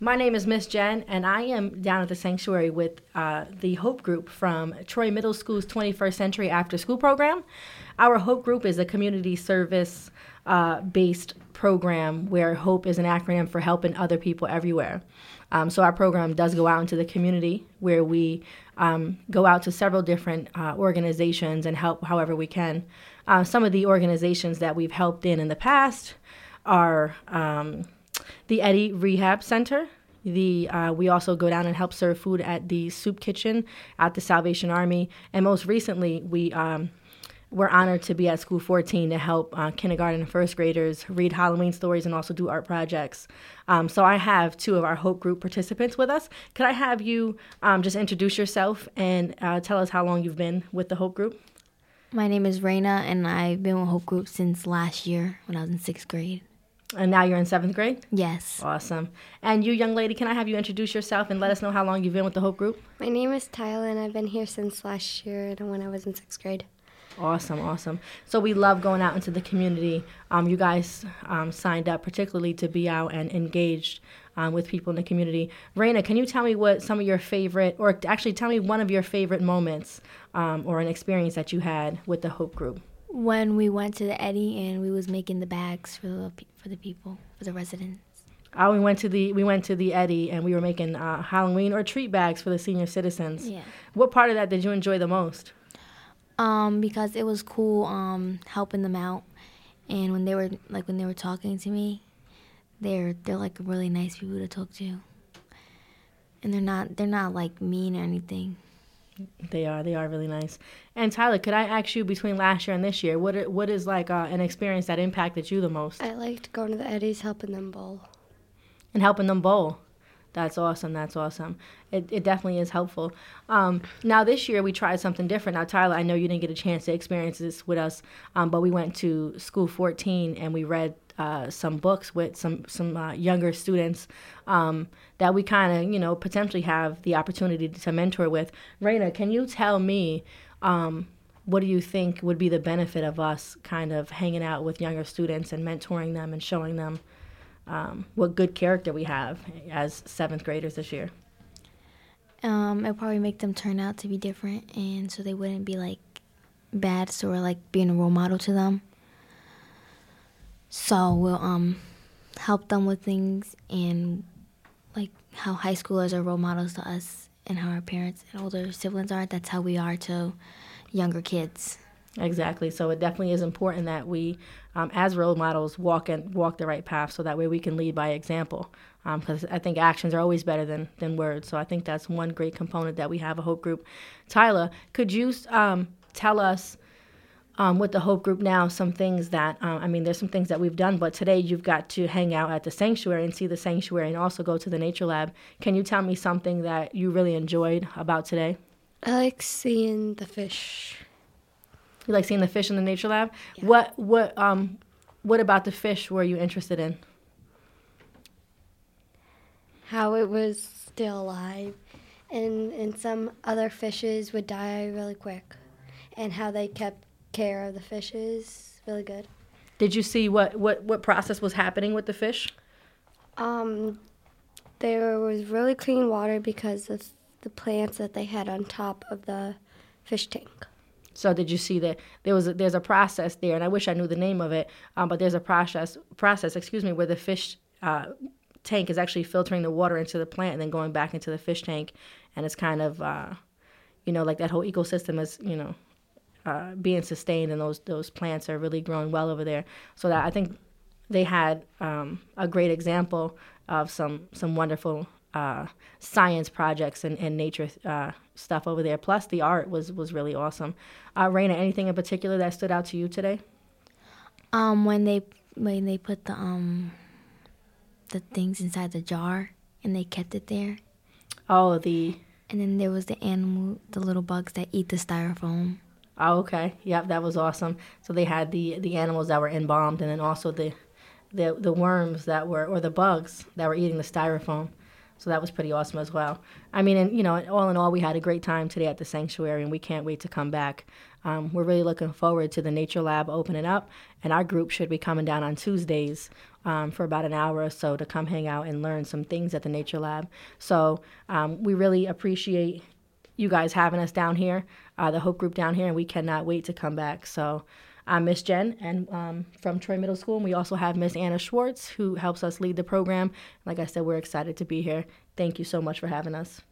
My name is Miss Jen, and I am down at the sanctuary with the Hope Group from Troy Middle School's 21st Century After School program. Our Hope Group is a community service based program where HOPE is an acronym for helping other people everywhere. So our program does go out into the community where we go out to several different organizations and help however we can. Some of the organizations that we've helped in the past are the Eddie Rehab Center. We also go down and help serve food at the soup kitchen at the Salvation Army. And most recently, we're honored to be at School 14 to help kindergarten and first graders read Halloween stories and also do art projects. So I have two of our Hope Group participants with us. Could I have you just introduce yourself and tell us how long you've been with the Hope Group? My name is Raina, and I've been with Hope Group since last year when I was in 6th grade. And now you're in 7th grade? Yes. Awesome. And you, young lady, can I have you introduce yourself and let us know how long you've been with the Hope Group? My name is Tyler, and I've been here since last year when I was in 6th grade. Awesome. So we love going out into the community. You guys signed up particularly to be out and engaged with people in the community. Raina, can you tell me what some of your favorite, or actually tell me one of your favorite moments or an experience that you had with the Hope Group? When we went to the Eddie and we was making the bags for the people, for the residents. We went to the Eddie and we were making Halloween or treat bags for the senior citizens. Yeah. What part of that did you enjoy the most? Because it was cool helping them out, and when they were talking to me, they're like really nice people to talk to, and they're not like mean or anything. They are really nice. And Tyler, could I ask you, between last year and this year, what is like an experience that impacted you the most? I liked going to the Eddies, helping them bowl. And helping them bowl. That's awesome. It definitely is helpful. Now this year we tried something different. Now Tyler, I know you didn't get a chance to experience this with us, but we went to School 14 and we read some books with some younger students that we kind of, potentially have the opportunity to mentor with. Raina, can you tell me what do you think would be the benefit of us kind of hanging out with younger students and mentoring them and showing them what good character we have as 7th graders this year? It'll probably make them turn out to be different, and so they wouldn't be like bad, so we're like being a role model to them. So we'll help them with things, and like how high schoolers are role models to us and how our parents and older siblings are, that's how we are to younger kids. Exactly. So it definitely is important that we, as role models, walk the right path, so that way we can lead by example. Because I think actions are always better than words. So I think that's one great component that we have a Hope Group. Tyler, could you tell us with the Hope Group now some things that there's some things that we've done, but today you've got to hang out at the sanctuary and see the sanctuary and also go to the nature lab. Can you tell me something that you really enjoyed about today? I like seeing the fish. You like seeing the fish in the nature lab? Yeah. What about the fish were you interested in? How it was still alive, and some other fishes would die really quick, and how they kept care of the fishes really good. Did you see what process was happening with the fish? There was really clean water because of the plants that they had on top of the fish tank. So did you see that there's a process there, and I wish I knew the name of it, but there's a process, where the fish tank is actually filtering the water into the plant and then going back into the fish tank, and it's kind of, like that whole ecosystem is, being sustained, and those plants are really growing well over there. So that I think they had a great example of some wonderful science projects and nature stuff over there. Plus, the art was really awesome. Raina, anything in particular that stood out to you today? When they put the things inside the jar and they kept it there. Oh, and then there was the little bugs that eat the styrofoam. Oh, okay. Yep, that was awesome. So they had the animals that were embalmed, and then also the worms or the bugs that were eating the styrofoam. So that was pretty awesome as well. I mean, and all in all, we had a great time today at the sanctuary, and we can't wait to come back. We're really looking forward to the Nature Lab opening up, and our group should be coming down on Tuesdays for about an hour or so to come hang out and learn some things at the Nature Lab. So we really appreciate you guys having us down here, the Hope Group down here, and we cannot wait to come back. So I'm Miss Jen and from Troy Middle School, and we also have Miss Anna Schwartz, who helps us lead the program. Like I said, we're excited to be here. Thank you so much for having us.